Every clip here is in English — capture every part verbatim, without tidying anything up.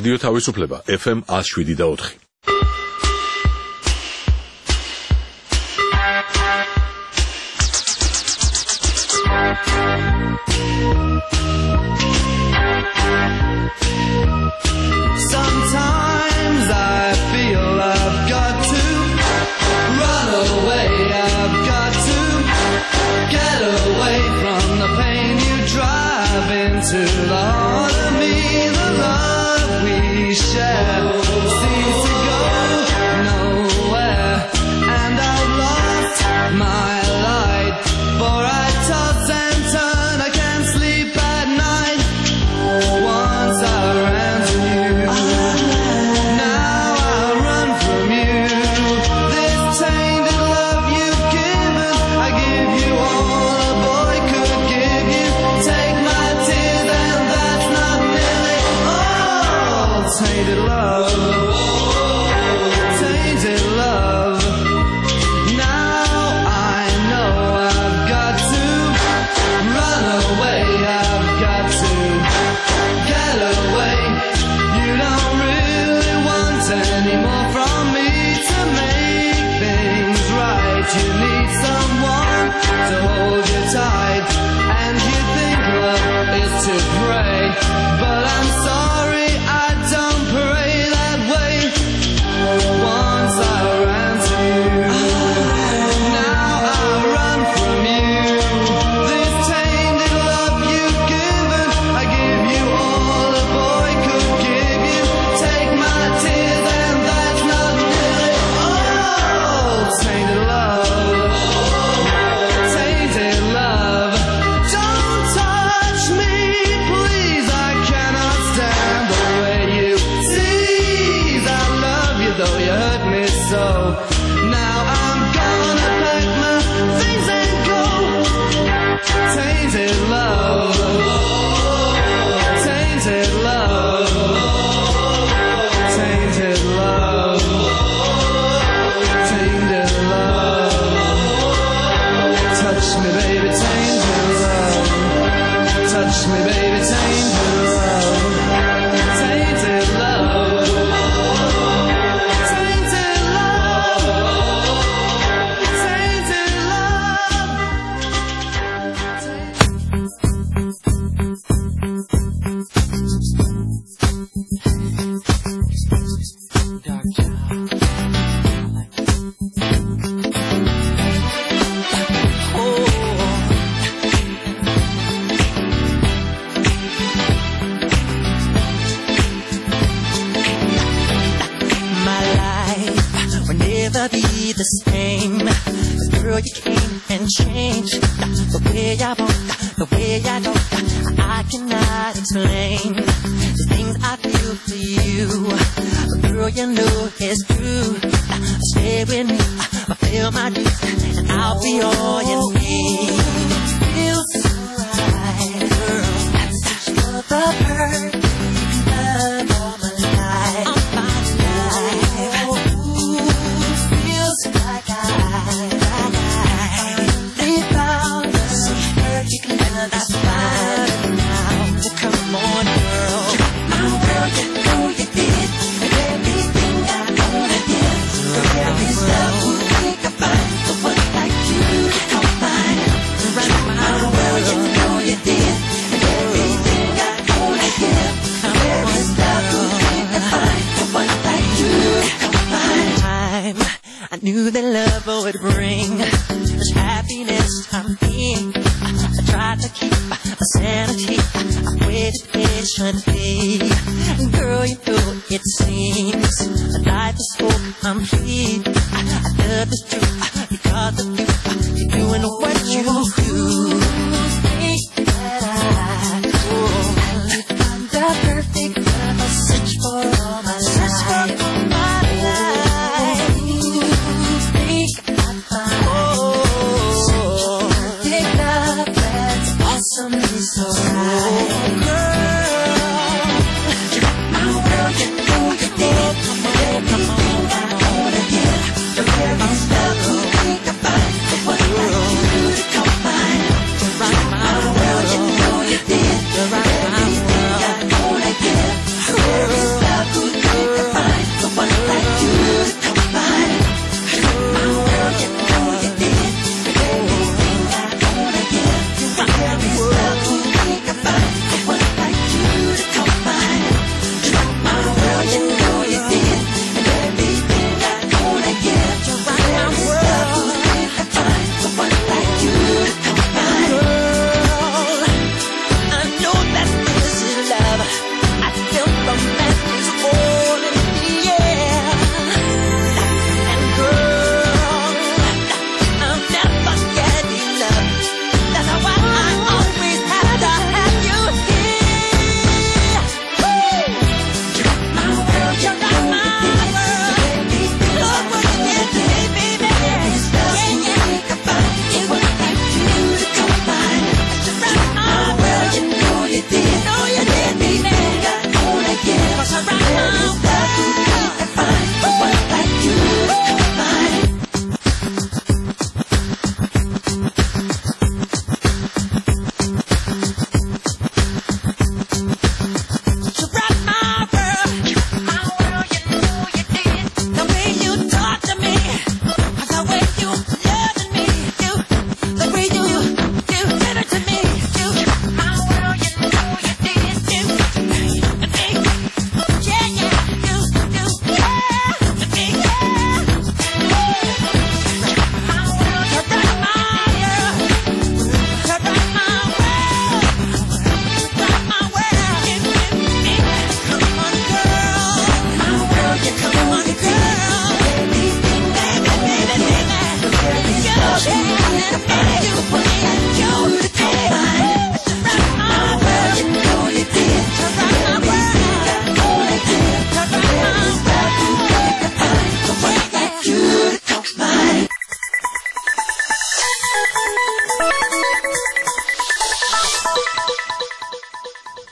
რადიო თავისუფლება F M one oh seven და four. Sometimes I feel I've got to run away, I've got to get away from the pain you drive into the heart of me. The love we share seems to go nowhere, and I've lost my light, for I toss and turn, I can't sleep at night. Once I ran to you, now I run from you. This tainted love you've given, I give you all a boy could give you. Take my tears and that's not nearly all. Tainted love, tainted love. Now I know I've got to run away, I've got to get away. You don't really want any more from me to make things right. You need someone to hold you tight, and you think love is to pray, but I'm sorry, I don't pray that way. Once I ran to you, now I run from you. This tainted love you've given, I give you all a boy could give you. Take my tears and that's not nearly all. Tainted love, tainted love. Don't touch me, please, I cannot stand the way you tease. I love you though you hurt me so. Now I'm gonna pack my things and go. Tainted love, tainted love, tainted love, tainted love. Touch me, baby, tainted love. Touch me, baby, tainted love. Tainted love, tainted love, tainted Dark child. Oh. My life will never be the same. Girl, you came and changed the way I walk, the way I talk. I cannot explain the things I feel for you. But girl, you know it's true. Stay with me, fulfill my dreams, and I'll be all you need. Feels so right, girl. That's such for the perfect love all my life. All my life. Ooh, feels like I, they found us perfect love. That's fine now. So come on, girl. My girl, you know you did everything I wanna give. There is love who think I find the one like you. Come find my world, you know you did everything I wanna give. There is love who think I find the one like you. Come find time. I knew that love would bring this happiness I'm in. I tried to keep my sanity. I waited patiently. Girl, you know it seems life is so complete. I love this truth because of you. You're doing what you do. Think that I do. I found the perfect love. I search for all my life. Search for all my life. Think I find oh, perfect love that's awesomely so right. Girl, you rock my world, you know you did everything I wanna give. Your very love.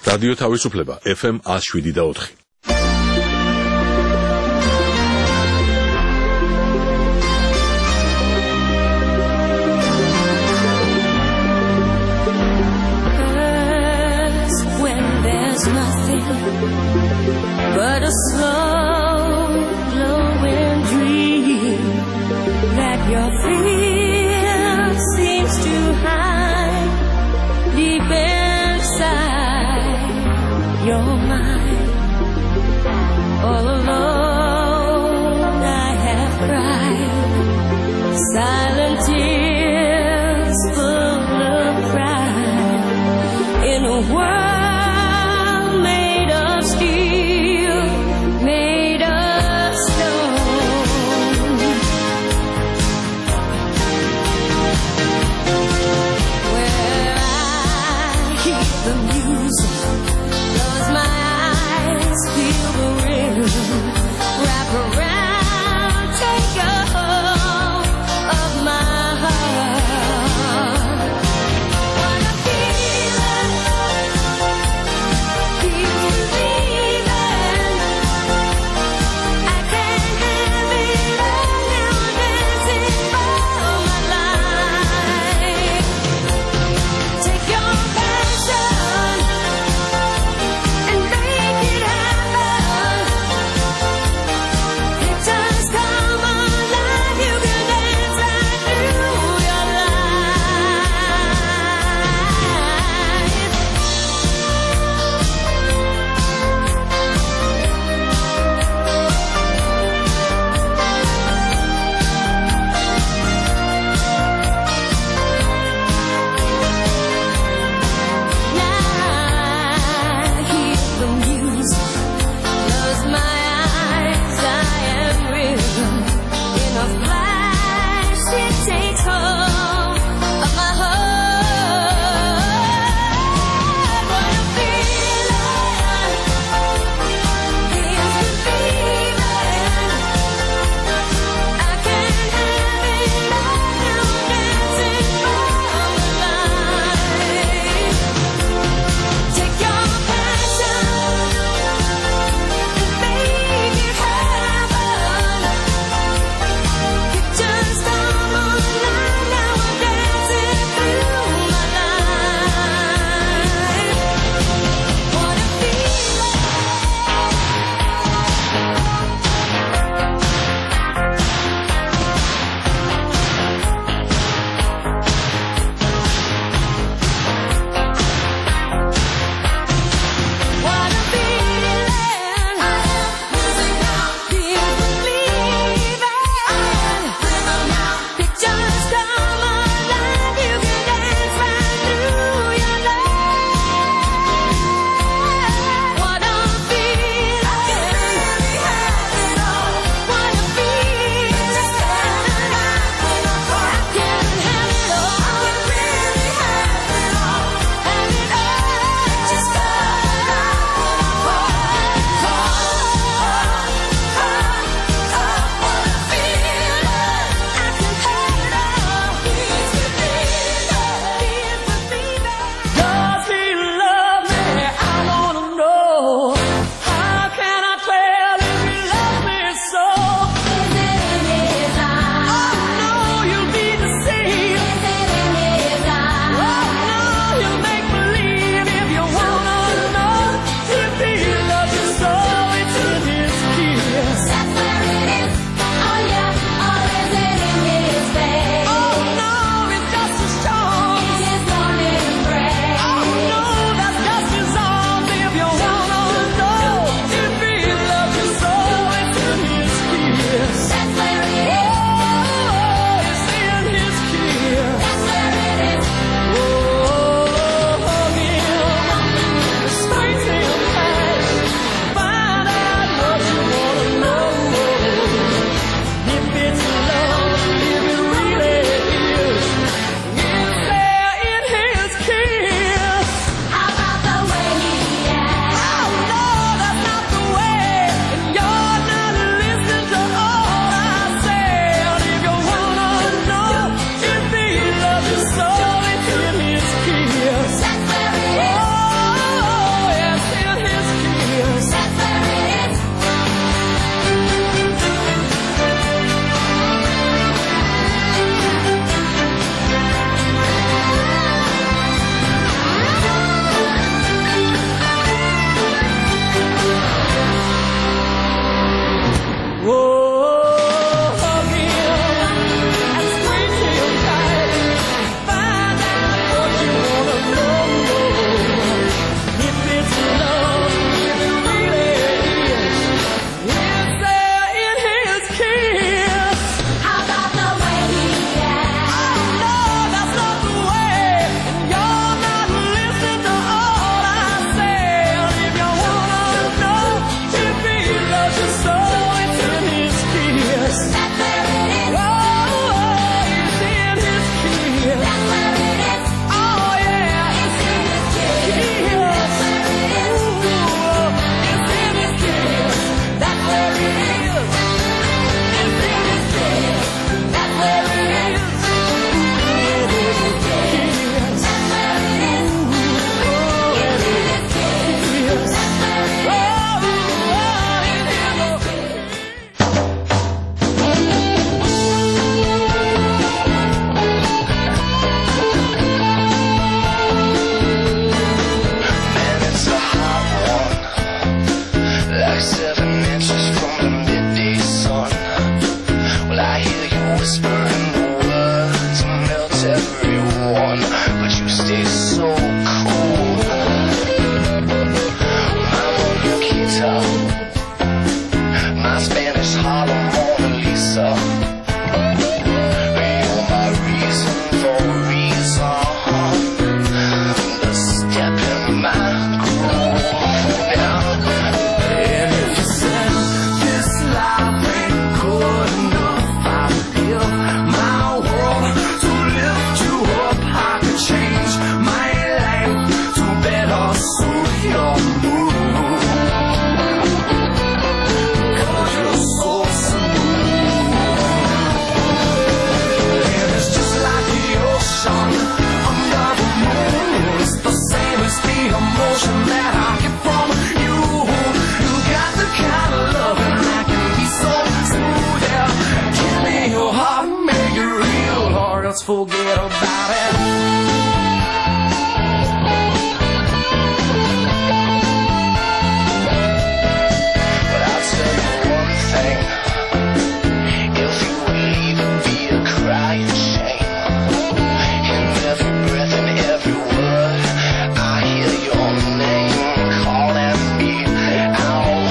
რადიო თავისუფლება F M one oh seven და four. Nothing but a slow glowing dream that your fear seems to hide deep inside your mind. forget about it. But I'll tell you one thing. If you leave, it'll be a crying shame. In every breath and every word, I hear your name calling me out.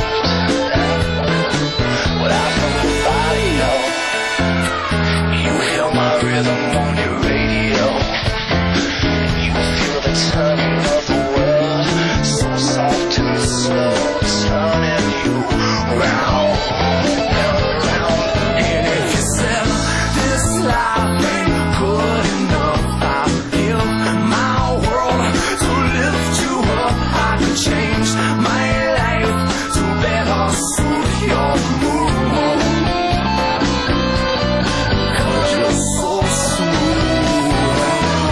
Without nobody know, you hear my rhythm on your radio. You feel the turning of the world, so soft and slow, turning you round, round, round. And if you said this life ain't good enough, I'll give my world to lift you up. I can change my life to better suit your mood. 'Cause you're so smooth.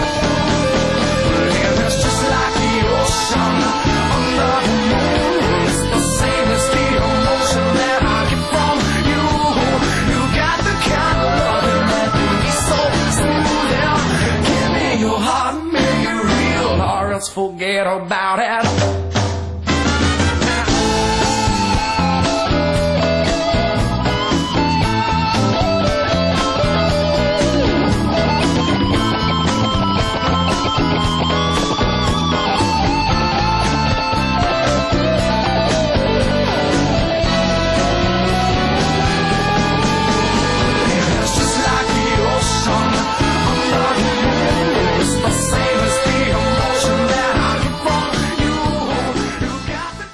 And it's just like the ocean under the moon. It's the same as the emotion that I get from you. You got the kind of loving that can be so smooth. Yeah. Give me your heart, make it real, or else forget about it. It's just like the ocean under the moon. It's the same as the emotion that I get from you. You got the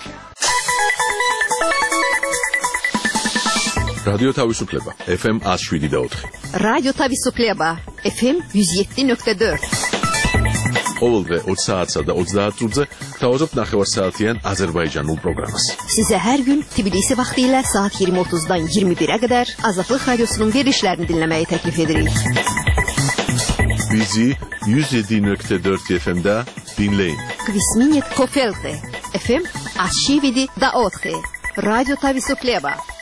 kind. რადიო თავისუფლება ეფ ემ one oh seven და four. რადიო თავისუფლება ეფ ემ one oh seven nuqta four. ყოველდღე ოცი საათსა და ოცდაათ წუთზე გთავაზობთ ნახევარსაათიან აზერბაიჯანულ პროგრამას. Sizə hər gün Tbilisi vaxtı ilə saat yirmi otuzdan iyirmi birə qədər Azadlıq Radiosunun verilişlərini dinləməyi təklif edirik. Bizi one oh seven nuqta four efe em'də dinləyin. Kvisminit Kofelte efe em one oh seven da four. Radyo Tavisupleba.